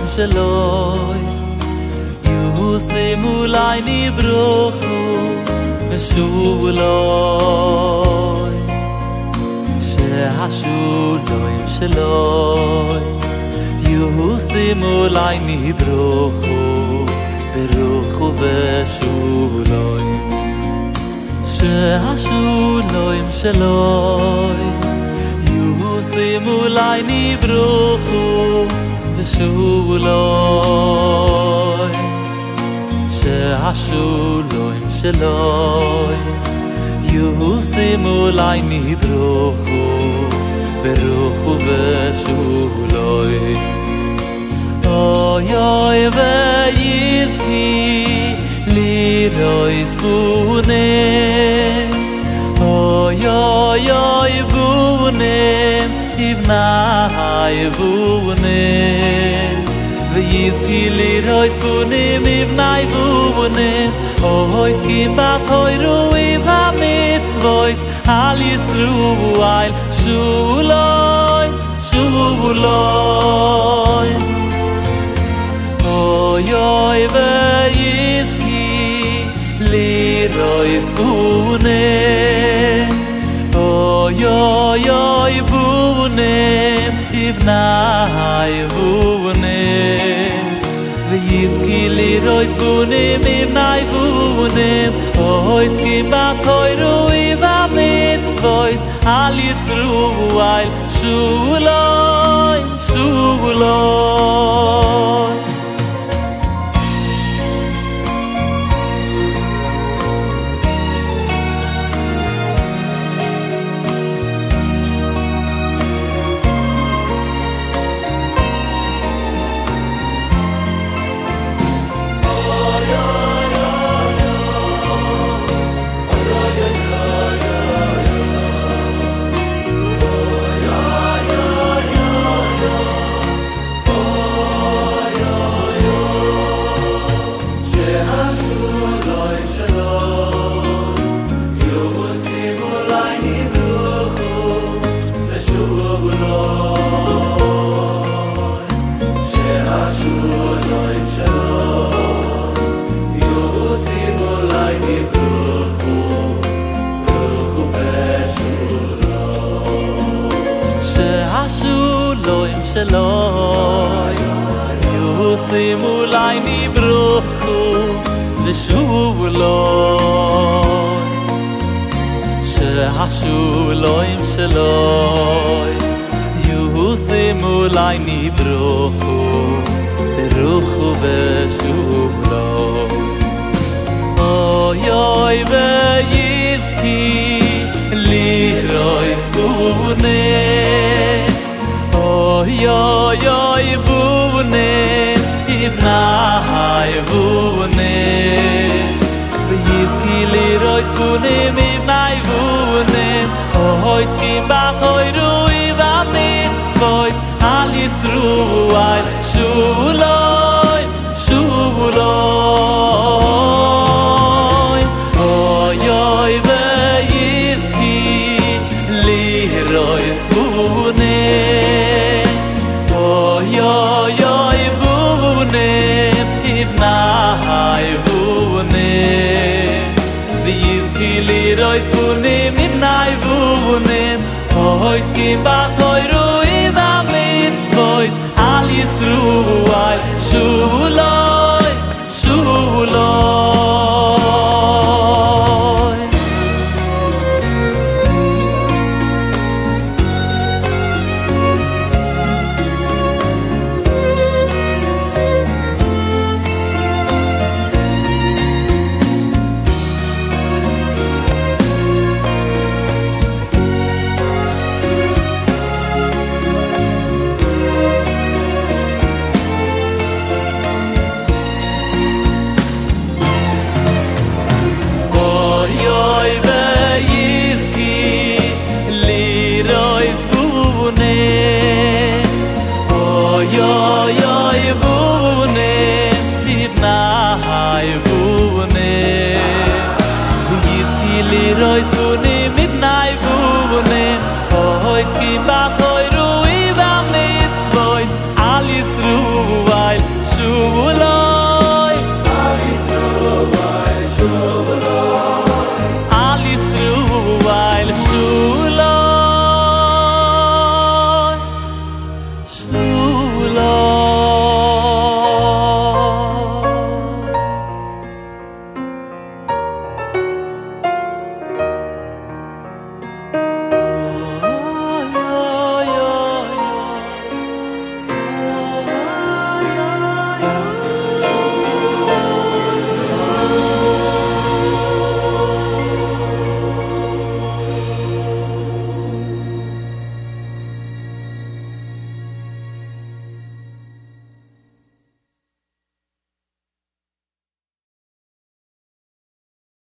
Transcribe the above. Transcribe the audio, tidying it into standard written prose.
שלוי יוסימו לי נברוכו ושובו לוי שהשולוים שלוי יוסימו לי נברוכו ברוכו ושובו לוי שהשולוים שלוי יוסימו לי נברוכו ושובו לוי שהשולוים שלוי יוסימו לי נברוכו ברוכו ושובו לוי אוי אוי ויזכי לירויס בונם אוי אוי אוי בונם יבנאי בונם ויזכי לירויס בונם יבנאי בונם אוי סכים בתוירוים המצוויס על ישרואל שולוי שולוי אוי אוי ויזכי לירויס בונם אוי אוי אוי בונם יבנאי בונם ויזכי לירויס בונם יבנאי בונם אוי סכים בתוירוים המצוויס על ישרואל שולוי שולוי שלוי יוסימו לי נברוכו ושובו לוי שהשולוים שלוי יוסימו לי נברוכו ברוכו ושובו לוי אוי אוי ויזכי לירויס בונם אוי אוי אוי בונם יבנאי בונם ויזכי לירויס בונם יבנאי בונם אוי סכים בתוירוים המצוויס על ישרואל שולוי שולוי אוי אוי ויזכי לירויס בונם אוי אוי אוי בונם יבנאי בונם ויזכי לירויס בונם יבנאי בונם אוי סכים בתוירוים המצוויס על ישרואל שולוי שולוי לירויס בונם מבנאי בונם אוי סכים בתוירוים המצוויס על ישרואל so